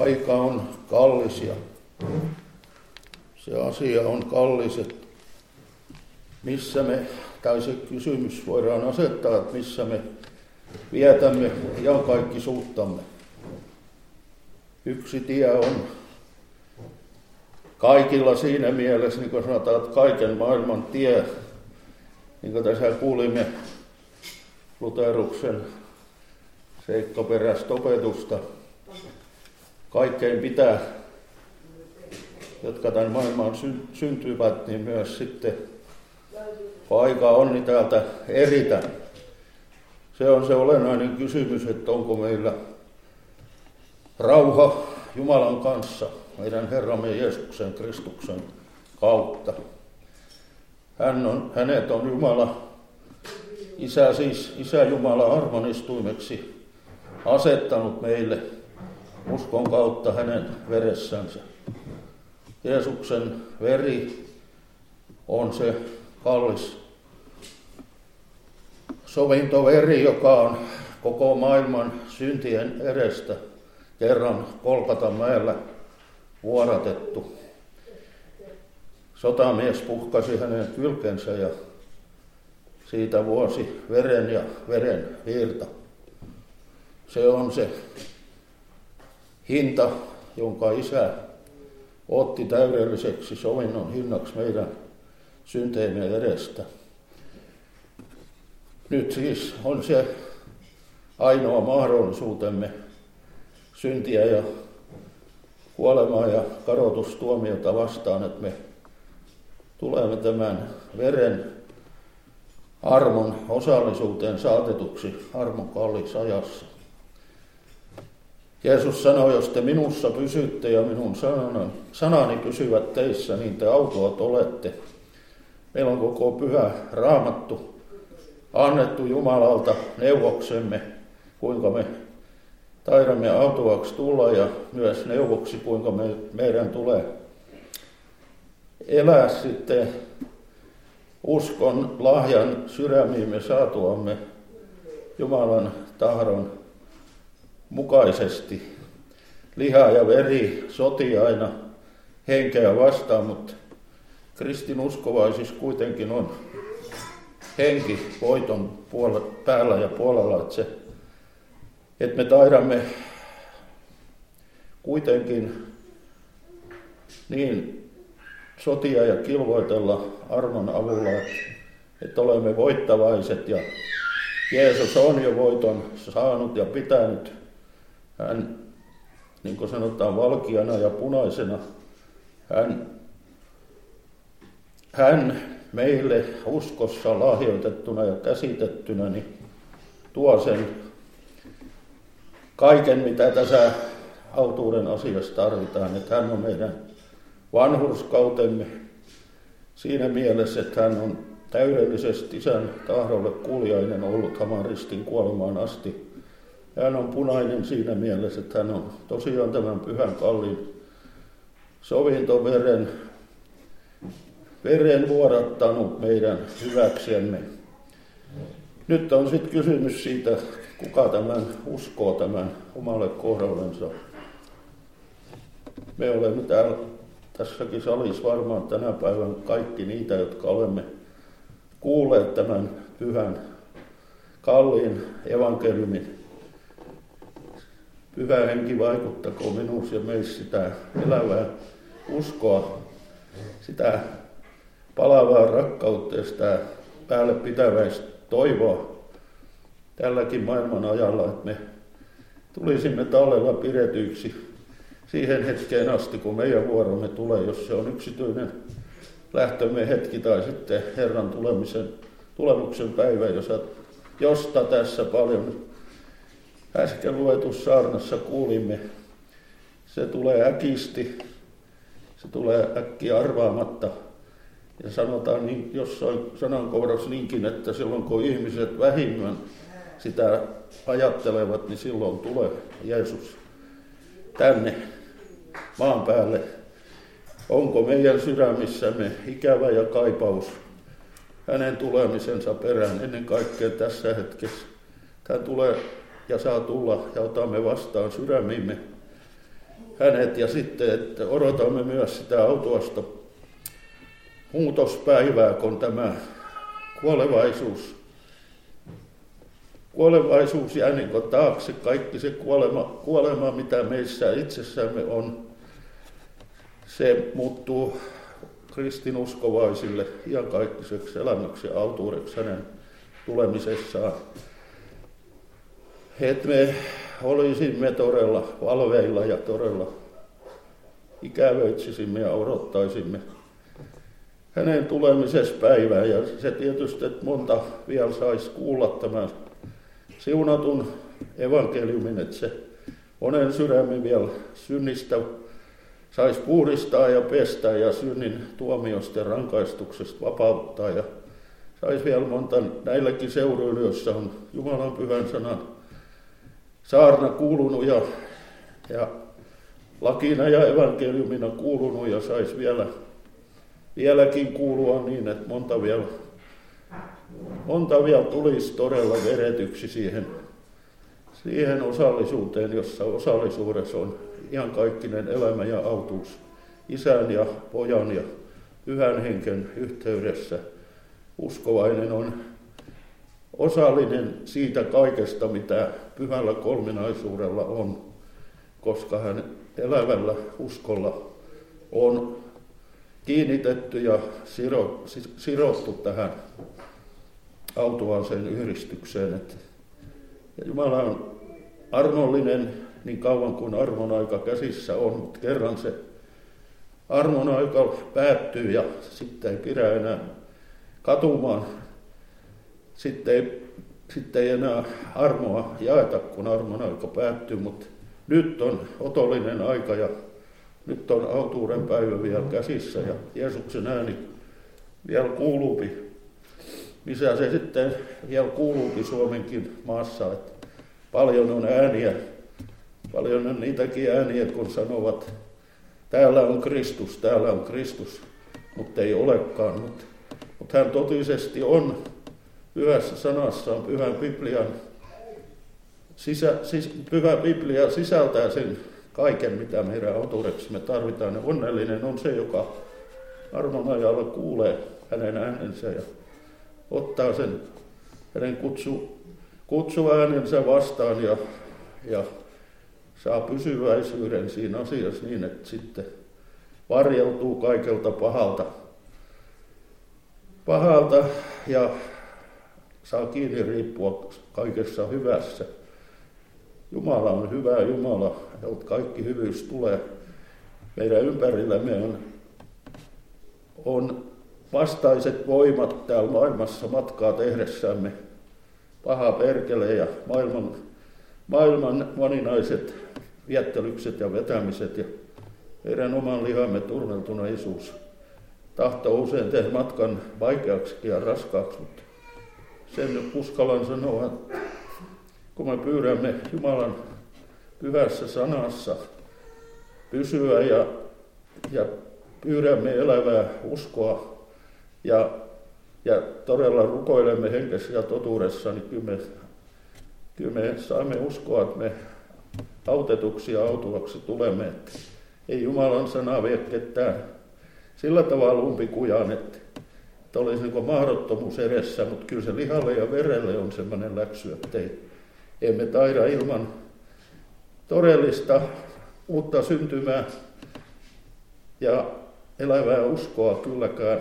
Aika on kallis ja se asia on kallis, että missä me, tai se kysymys voidaan asettaa, että missä me vietämme iankaikkisuuttamme. Yksi tie on kaikilla siinä mielessä, niin kuin sanotaan, että kaiken maailman tie, niin kuin tässä kuulimme Lutheruksen seikkaperäistä opetusta. Kaikkein pitää, jotka tämän maailmaan syntyvät, niin myös sitten, kun aika on, niin täältä eritä. Se on se olennainen kysymys, että onko meillä rauha Jumalan kanssa, meidän Herramme Jeesuksen Kristuksen kautta. Hänet on Jumala, Isä Jumala armonistuimeksi asettanut meille uskon kautta hänen veressänsä. Jeesuksen veri on se kallis sovintoveri, joka on koko maailman syntien edestä kerran Golgatan-mäellä vuodatettu. Sotamies puhkasi hänen kylkensä ja siitä vuosi veren ja veren virta. Se on se hinta, jonka Isä otti täydelliseksi sovinnon hinnaksi meidän synteemme edestä. Nyt siis on se ainoa mahdollisuutemme syntiä ja kuolemaa ja kadotustuomiota vastaan, että me tulemme tämän veren armon osallisuuteen saatetuksi armon kalliissa ajassa. Jeesus sanoi, jos te minussa pysytte ja minun sanani pysyvät teissä, niin te autuat olette. Meillä on koko pyhä Raamattu annettu Jumalalta neuvoksemme, kuinka me taidamme autuaksi tulla ja myös neuvoksi, kuinka meidän tulee elää sitten uskon lahjan sydämiimme saatuamme Jumalan tahdon mukaisesti. Liha ja veri sotii aina henkeä vastaan, mutta kristinuskovaisissa kuitenkin on henki voiton päällä ja puolella, että me taidamme kuitenkin niin sotia ja kilvoitella armon avulla, että olemme voittavaiset ja Jeesus on jo voiton saanut ja pitänyt. Hän, niin kuin sanotaan, valkeana ja punaisena, hän meille uskossa lahjoitettuna ja käsitettynä niin tuo sen kaiken, mitä tässä autuuden asiassa tarvitaan. Että hän on meidän vanhurskautemme siinä mielessä, että hän on täydellisesti Isän tahdolle kuuliainen ollut Haman ristin kuolemaan asti. Hän on punainen siinä mielessä, että hän on tosiaan tämän pyhän kalliin sovintoveren vuodattanut meidän hyväksemme. Nyt on sitten kysymys siitä, kuka tämän uskoo tämän omalle kohdallensa. Me olemme täällä tässäkin salissa varmaan tänä päivänä kaikki niitä, jotka olemme kuulleet tämän pyhän kalliin evankeliumin. Pyhä henki vaikuttakoon minussa ja meissä sitä elävää uskoa, sitä palavaa rakkautta ja sitä päälle pitäväistä toivoa tälläkin maailman ajalla, että me tulisimme tallella pidetyiksi siihen hetkeen asti, kun meidän vuoromme tulee, jos se on yksityinen lähtömme hetki tai sitten Herran tulemuksen päivä, josta tässä paljon äsken luetussa saarnassa kuulimme. Se tulee äkisti, se tulee äkkiä arvaamatta. Ja sanotaan niin, jossain sanankohdassa niinkin, että silloin kun ihmiset vähimmän sitä ajattelevat, niin silloin tulee Jeesus tänne maan päälle. Onko meidän sydämissämme ikävä ja kaipaus hänen tulemisensa perään ennen kaikkea tässä hetkessä? Hän tulee ja saa tulla ja otamme vastaan sydämimme hänet ja sitten, että odotamme myös sitä autuasta muutospäivää, kun tämä kuolevaisuus jää niin kuin taakse. Kaikki se kuolema, mitä meissä itsessämme on, se muuttuu kristinuskovaisille iankaikkaiseksi elämäksi ja autuudeksi hänen tulemisessaan. Että me olisimme todella valveilla ja todella ikävöitsisimme ja odottaisimme hänen tulemisessa päivää. Ja se tietysti, että monta vielä saisi kuulla tämän siunatun evankeliumin, että se monen sydämen vielä synnistä saisi puhdistaa ja pestä ja synnin tuomiosta ja rankaistuksesta vapauttaa. Ja saisi vielä monta näilläkin seuroilla, joissa on Jumalan pyhän sanan saarna kuulunut ja lakina ja evankeliumina kuulunut ja saisi vieläkin kuulua niin, että monta vielä tulisi todella veretyksi siihen osallisuuteen, jossa osallisuudessa on iankaikkinen elämä ja autuus Isän ja Pojan ja Pyhän Hengen yhteydessä. Uskovainen on osallinen siitä kaikesta, mitä pyhällä kolminaisuudella on, koska hän elävällä uskolla on kiinnitetty ja sidottu tähän autuaaseen yhdistykseen. Ja Jumala on armollinen niin kauan kuin armon aika käsissä on, mutta kerran se armon aika päättyy ja sitten ei pidä enää katumaan. Sitten ei enää armoa jaeta, kun armon aika päättyy, mutta nyt on otollinen aika ja nyt on autuuden päivä vielä käsissä ja Jeesuksen ääni vielä kuuluupi. Missä se sitten vielä kuuluupi Suomenkin maassa, että paljon on ääniä, paljon on niitäkin ääniä, kun sanovat, täällä on Kristus, mutta ei olekaan. Mutta hän totisesti on pyhässä sanassaan, Pyhä Biblia sisältää sen kaiken, mitä meidän autuudeksi me tarvitaan. Ja onnellinen on se, joka armon ajalla kuulee hänen äänensä ja ottaa sen hänen kutsuäänensä vastaan ja saa pysyväisyyden siinä asiassa niin, että sitten varjeltuu kaikelta pahalta ja saa kiinni riippua kaikessa hyvässä. Jumala on hyvä Jumala, jolta kaikki hyvyys tulee. Meidän ympärillämme on vastaiset voimat täällä maailmassa matkaa tehdessämme. Paha perkele ja maailman moninaiset viettelykset ja vetämiset ja meidän oman lihamme turmeltuneisuus tahtoo usein tehdä matkan vaikeaksi ja raskaaksi, mutta sen uskallan sanoa, että kun me pyydämme Jumalan pyhässä sanassa pysyä ja pyydämme elävää uskoa ja todella rukoilemme henkessä ja totuudessa, niin kyllä me saamme uskoa, että me autetuksi ja autuvaksi tulemme. Että ei Jumalan sanaa vie ketään sillä tavalla umpikujaan, että olisi niin kuin mahdottomuus edessä, mutta kyllä se lihalle ja verelle on sellainen läksy, että emme taida ilman todellista uutta syntymää ja elävää uskoa kylläkään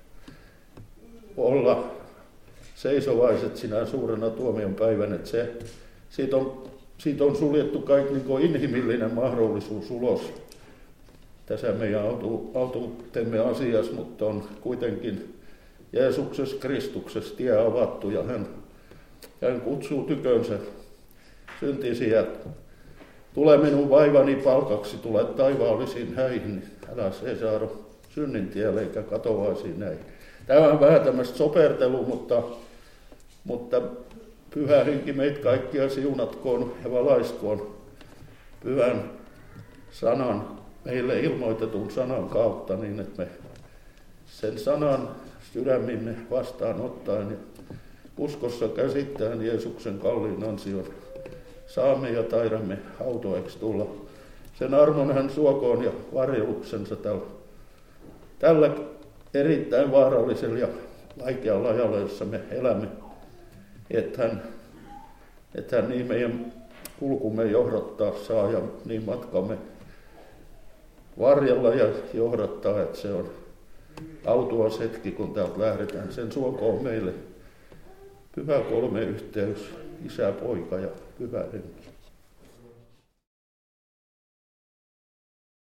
olla seisovaiset sinä suurena tuomion päivänä, että siitä on suljettu kaikki niin kuin inhimillinen mahdollisuus ulos tässä meidän autuutemme asiassa, mutta on kuitenkin Jeesuksessa Kristuksessa tie avattu ja hän kutsuu tykönsä syntisiä. Tule minun vaivani palkaksi, tule taivaallisiin häihin, niin älä seisaudu synnin tielle eikä katovaisiin näihin. Tämä on vähän tämmöistä sopertelu, mutta Pyhä Henki meitä kaikkia siunatkoon ja valaiskoon pyhän sanan, meille ilmoitetun sanan kautta niin, että me sen sanan sydämimme vastaanottaen ja uskossa käsittäen Jeesuksen kalliin ansion saamme ja taidamme autueeksi tulla sen armon hän suokoon ja varjeluksensa tällä erittäin vaarallisella ja vaikealla ajalla, jossa me elämme, että hän niin meidän kulkumme johdattaa saa ja niin matkamme varjella ja johdattaa, että se on autuas hetki, kun täältä lähdetään. Sen suokoon meille pyhä kolme yhteys, Isä, Poika ja Pyhä Henki.